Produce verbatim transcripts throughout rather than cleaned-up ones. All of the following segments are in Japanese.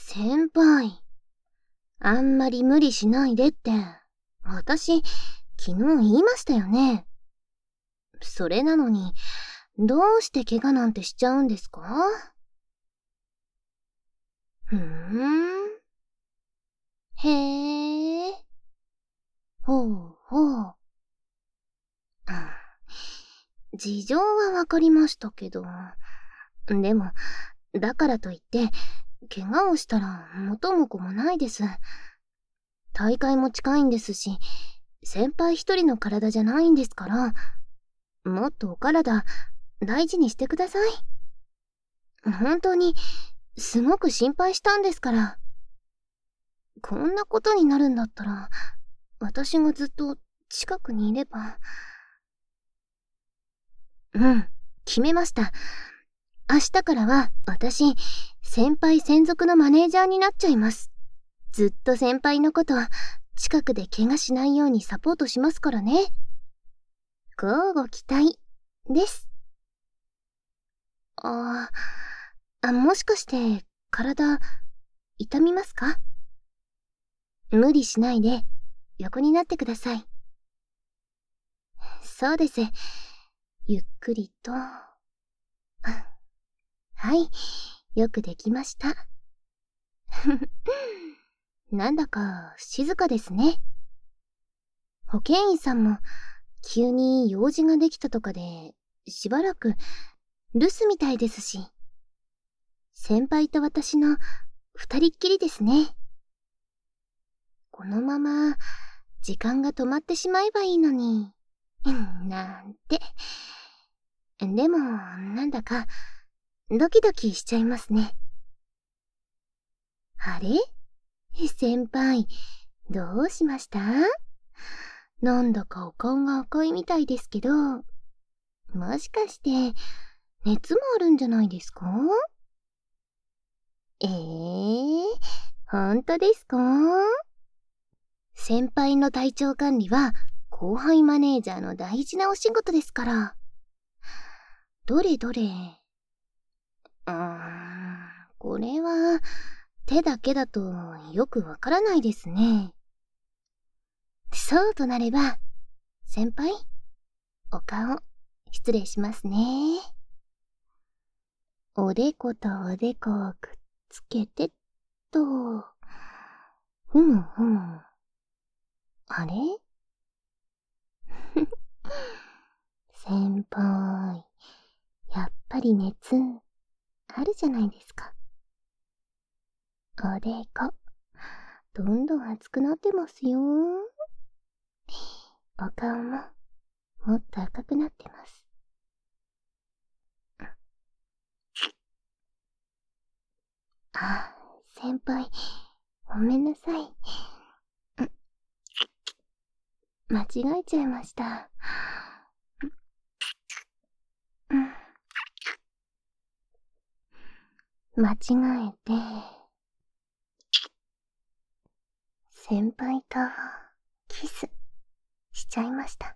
先輩、あんまり無理しないでって、私、昨日言いましたよね。それなのに、どうして怪我なんてしちゃうんですか？ふーん。へえ。ほうほう。事情はわかりましたけど、でも、だからといって、怪我をしたら元も子もないです。大会も近いんですし、先輩一人の体じゃないんですから、もっとお体大事にしてください。本当に、すごく心配したんですから。こんなことになるんだったら、私がずっと近くにいれば。うん、決めました。明日からは私、先輩専属のマネージャーになっちゃいます。ずっと先輩のこと、近くで怪我しないようにサポートしますからね。乞うご期待です。ああ、もしかして体痛みますか？無理しないで横になってください。そうです。ゆっくりと。はい、よくできました。なんだか静かですね。保健医さんも急に用事ができたとかでしばらく留守みたいですし、先輩と私の二人っきりですね。このまま時間が止まってしまえばいいのに、なんて。でもなんだかドキドキしちゃいますね。あれ？先輩、どうしました？なんだかお顔が赤いみたいですけど、もしかして熱もあるんじゃないですか？ええー、ほんとですか？先輩の体調管理は後輩マネージャーの大事なお仕事ですから。どれどれ。うーん、これは手だけだとよくわからないですね。そうとなれば、先輩、お顔、失礼しますね。おでことおでこをくっつけてっと。ふむふむ。あれ？先輩、やっぱり熱、あるじゃないですか。おでこ、どんどん熱くなってますよ。お顔も、もっと赤くなってます。あ、先輩、ごめんなさい。間違えちゃいました。間違えて、先輩とキスしちゃいました。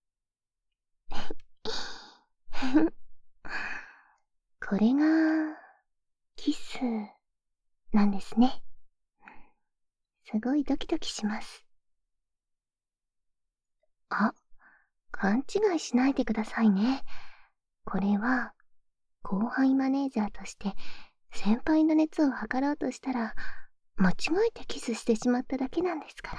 これが、キス、なんですね。すごいドキドキします。あ、勘違いしないでくださいね。これは、後輩マネージャーとして先輩の熱を測ろうとしたら、間違えてキスしてしまっただけなんですから。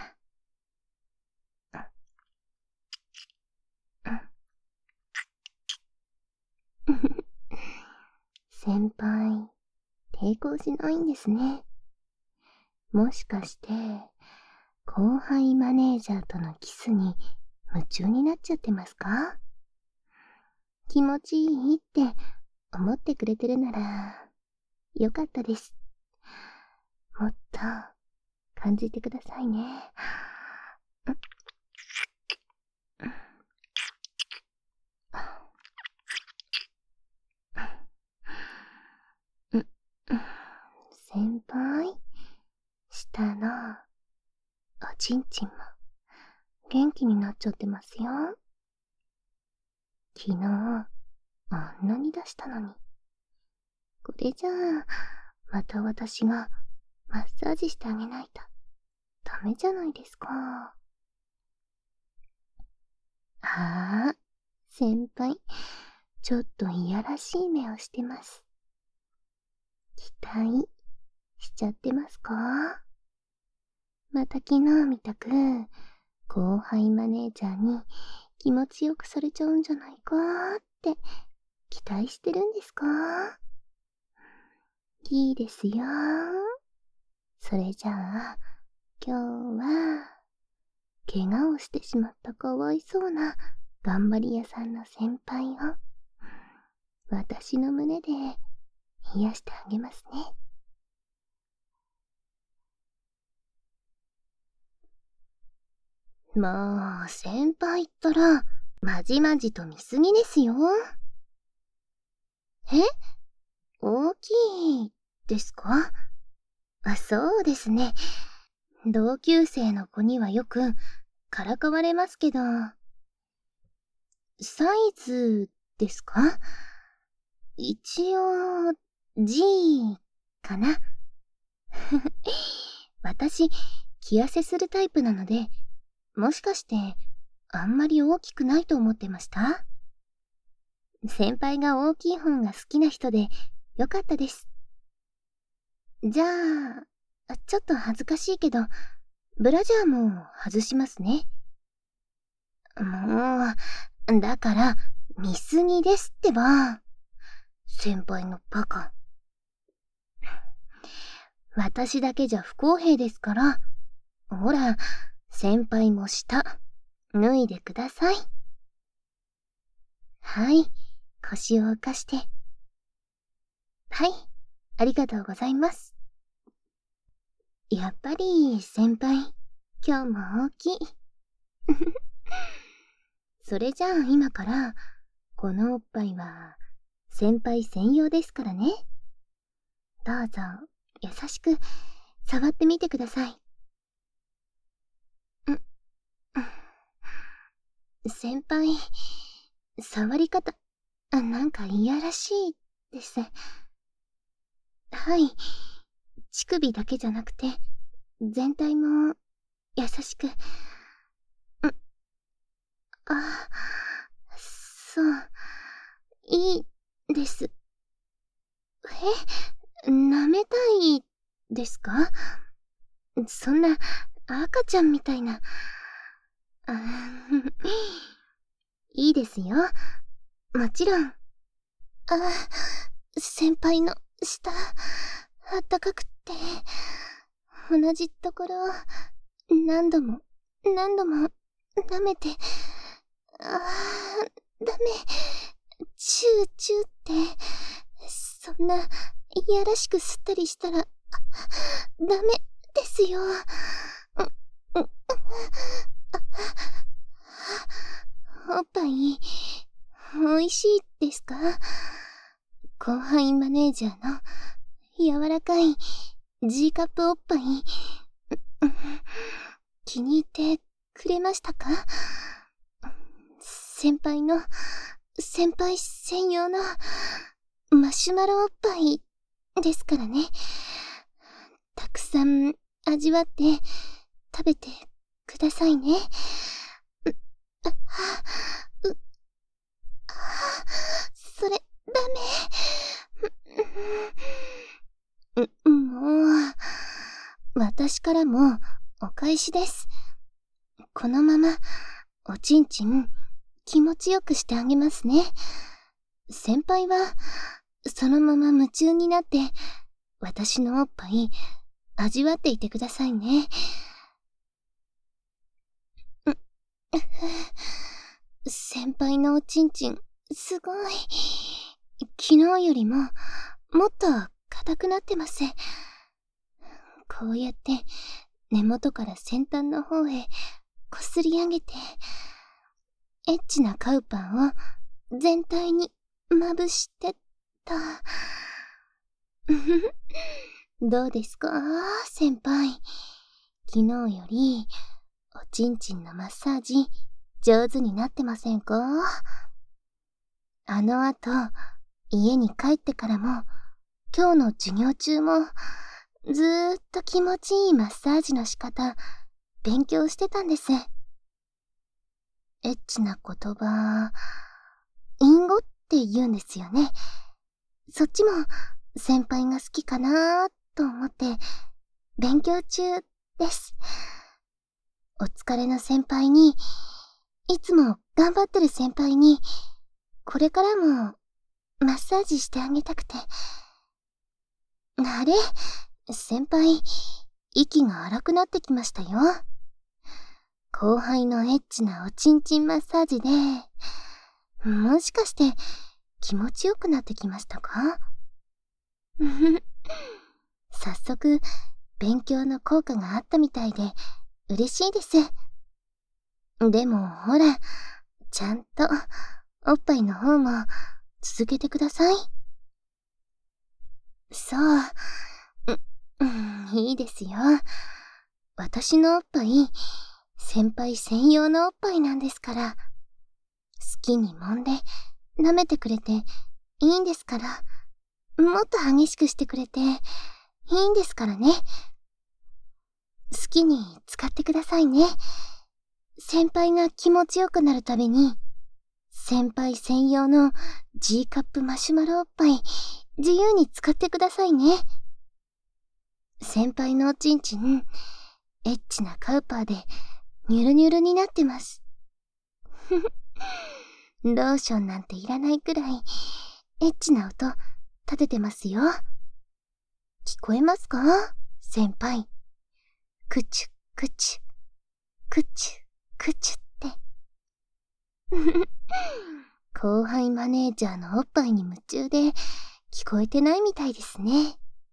先輩、抵抗しないんですね。もしかして、後輩マネージャーとのキスに夢中になっちゃってますか？気持ちいいって思ってくれてるなら、よかったです。もっと感じてくださいね。先輩、下のおちんちんも元気になっちゃってますよ。昨日、あんなに出したのに。これじゃあ、また私がマッサージしてあげないとダメじゃないですか。ああ、先輩、ちょっといやらしい目をしてます。期待しちゃってますか？また昨日みたく後輩マネージャーに気持ちよくされちゃうんじゃないかーって期待してるんですか？いいですよー。それじゃあ今日は怪我をしてしまったかわいそうな頑張り屋さんの先輩を私の胸で癒してあげますね。もう先輩ったらまじまじと見すぎですよ。え？大きいですか？あ、そうですね。同級生の子にはよくからかわれますけど、サイズですか？一応 ジー かな。私気痩せするタイプなので、もしかしてあんまり大きくないと思ってました？先輩が大きい方が好きな人でよかったです。じゃあちょっと恥ずかしいけどブラジャーも外しますね。もうだから見すぎですってば。先輩のバカ。私だけじゃ不公平ですから、ほら先輩も下脱いでください。はい、腰を浮かして。はい、ありがとうございます。やっぱり先輩今日も大きい。それじゃあ今からこのおっぱいは先輩専用ですからね。どうぞ優しく触ってみてください。ん先輩、触り方なんかいやらしいです。はい、乳首だけじゃなくて全体も優しく。んあ、そういいです。え、舐めたいですか？そんな赤ちゃんみたいな。あいいですよ、もちろん。あ、先輩の下あったかくって同じところ何度も何度も舐めて、あーダメ、チューチューって、そんないやらしく吸ったりしたらダメですよ。おっぱいおいしいですか？後輩マネージャーの柔らかい G カップおっぱい気に入ってくれましたか？先輩の先輩専用のマシュマロおっぱいですからね。たくさん味わって食べてくださいね。う、あ、う、あ、それダメ。う、もう私からもお返しです。このままおちんちん気持ちよくしてあげますね。先輩はそのまま夢中になって私のおっぱい味わっていてくださいね。先輩のおちんちんすごい。昨日よりももっと硬くなってます。こうやって根元から先端の方へこすり上げてエッチなカウパンを全体にまぶしてと。どうですか先輩、昨日よりおちんちんのマッサージ上手になってませんか？あの後家に帰ってからも今日の授業中もずーっと気持ちいいマッサージの仕方、勉強してたんです。エッチな言葉、隠語って言うんですよね。そっちも先輩が好きかなーと思って勉強中です。お疲れの先輩に、いつも頑張ってる先輩に、これからもマッサージしてあげたくて。あれ？先輩、息が荒くなってきましたよ。後輩のエッチなおちんちんマッサージで、もしかして気持ちよくなってきましたか？早速、勉強の効果があったみたいで嬉しいです。でもほら、ちゃんとおっぱいの方も続けてください。そう、う、うん、いいですよ。私のおっぱい、先輩専用のおっぱいなんですから。好きに揉んで、舐めてくれていいんですから。もっと激しくしてくれていいんですからね。好きに使ってくださいね。先輩が気持ちよくなるたびに、先輩専用の G カップマシュマロおっぱい、自由に使ってくださいね。先輩のおちんちん、エッチなカウパーでニュルニュルになってます。ローションなんていらないくらい、エッチな音立ててますよ。聞こえますか？先輩。クチュクチュ、クチュクチュって。後輩マネージャーのおっぱいに夢中で聞こえてないみたいですね。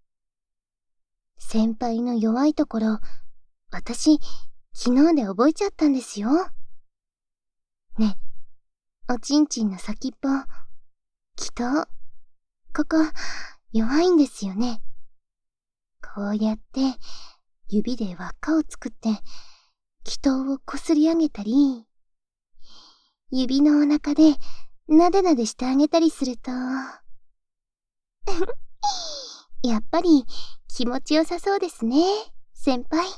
先輩の弱いところ、私、昨日で覚えちゃったんですよ。ね、おちんちんの先っぽ、きと、ここ、弱いんですよね。こうやって、指で輪っかを作って、気筒をこすり上げたり、指のお腹でなでなでしてあげたりすると、やっぱり気持ちよさそうですね、先輩。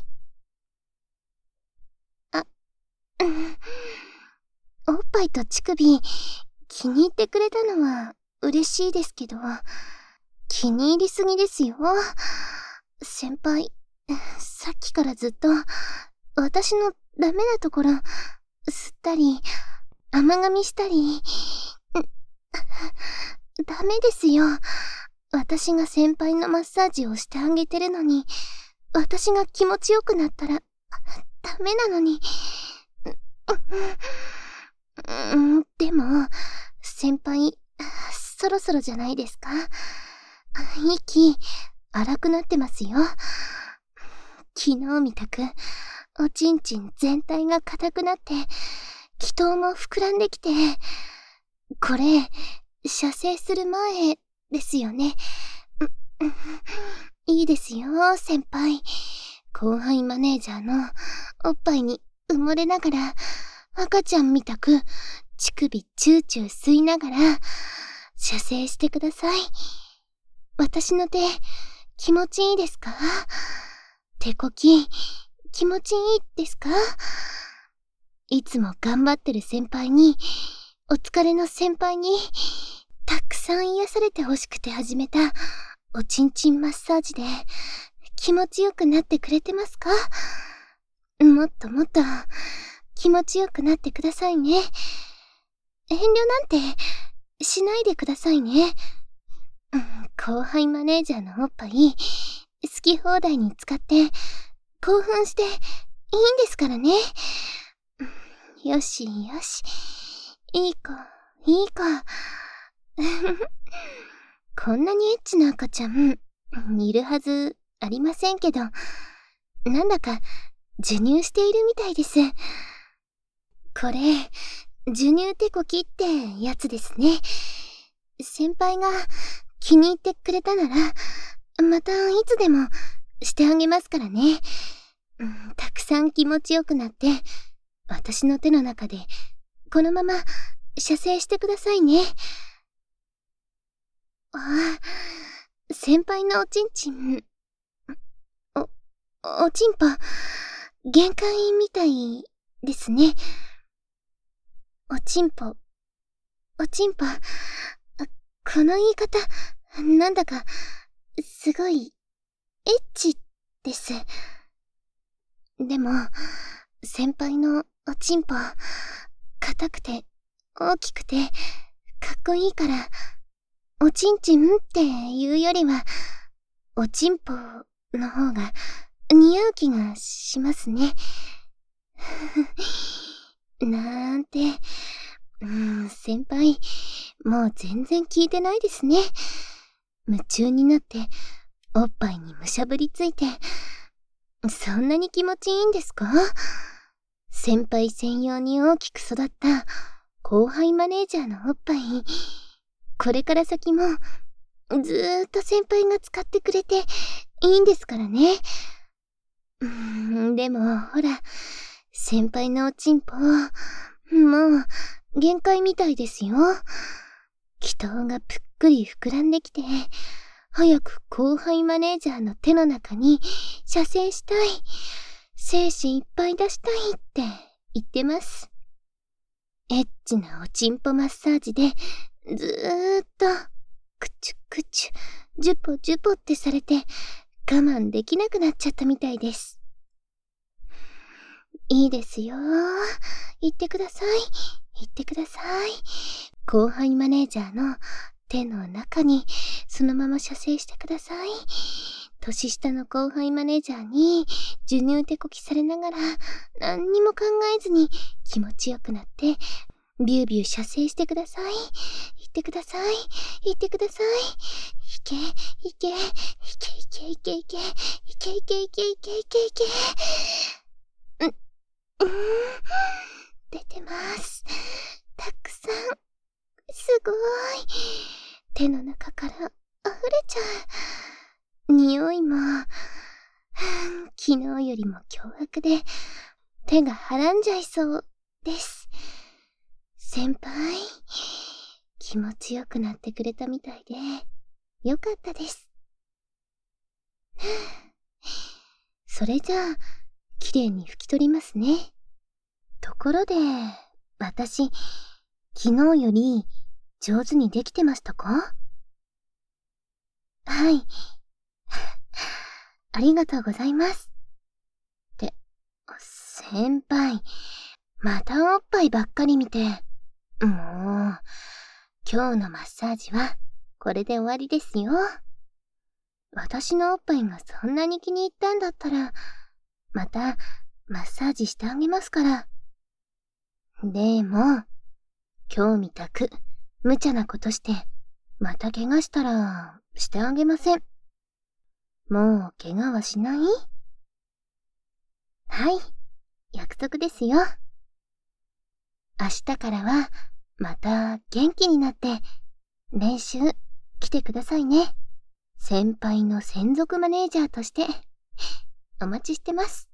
あ、うん、おっぱいと乳首、気に入ってくれたのは嬉しいですけど、気に入りすぎですよ。先輩、さっきからずっと、私のダメなところ、吸ったり、甘噛みしたり、ダメですよ。私が先輩のマッサージをしてあげてるのに、私が気持ちよくなったら、ダメなのに。うん、でも、先輩、そろそろじゃないですか。息、荒くなってますよ。昨日みたく、おちんちん全体が硬くなって、気筒も膨らんできて、これ、射精する前ですよね。いいですよ、先輩。後輩マネージャーのおっぱいに埋もれながら、赤ちゃんみたく、乳首チューチュー吸いながら、射精してください。私の手、気持ちいいですか？手こき、気持ちいいですか？いつも頑張ってる先輩に、お疲れの先輩に、たくさん癒されてほしくて始めた、おちんちんマッサージで、気持ちよくなってくれてますか？もっともっと、気持ちよくなってくださいね。遠慮なんて、しないでくださいね。後輩マネージャーのおっぱい、好き放題に使って、興奮して、いいんですからね。よしよし。いい子、いい子。こんなにエッチな赤ちゃん、いるはずありませんけど、なんだか授乳しているみたいです。これ、授乳手こきってやつですね。先輩が気に入ってくれたなら、またいつでもしてあげますからね。たくさん気持ちよくなって、私の手の中でこのまま射精してくださいね。ああ、先輩のおちんちん、 おちんぽ、限界みたいですね。おちんぽ、おちんぽ、この言い方、なんだか、すごい、エッチです。でも、先輩のおちんぽ、硬くて、大きくて、かっこいいから、おちんちんっていうよりは、おちんぽの方が似合う気がしますね。なんて、うーん、先輩、もう全然聞いてないですね。夢中になって、おっぱいにむしゃぶりついて、そんなに気持ちいいんですか？先輩専用に大きく育った後輩マネージャーのおっぱい、これから先もずーっと先輩が使ってくれていいんですからね。うーん、でもほら、先輩のおちんぽ、もう限界みたいですよ。気筒がぷっくり膨らんできて、早く後輩マネージャーの手の中に射精したい、精子いっぱい出したいって言ってます。エッチなおちんぽマッサージでずーっとクチュクチュ、ジュポジュポってされて我慢できなくなっちゃったみたいです。いいですよ。言ってください。言ってください。後輩マネージャーの手の中にそのまま射精してください。年下の後輩マネージャーに授乳手こきされながら何にも考えずに気持ちよくなってビュービュー射精してください。言ってください。言ってください。いけ、いけ、いけいけいけいけ、いけいけいけいけいけいけ。う、うーん、出てます。たくさん。すごい。手の中から溢れちゃう。匂いも、昨日よりも凶悪で、手がはらんじゃいそうです。先輩、気持ちよくなってくれたみたいで、よかったです。それじゃあ、きれいに拭き取りますね。ところで、私、昨日より上手にできてましたか？はい。ありがとうございます。って、先輩、またおっぱいばっかり見て、もう、今日のマッサージはこれで終わりですよ。私のおっぱいがそんなに気に入ったんだったら、またマッサージしてあげますから。でも、今日みたく無茶なことして、また怪我したらしてあげません。もう怪我はしない？はい、約束ですよ。明日からはまた元気になって練習来てくださいね。先輩の専属マネージャーとしてお待ちしてます。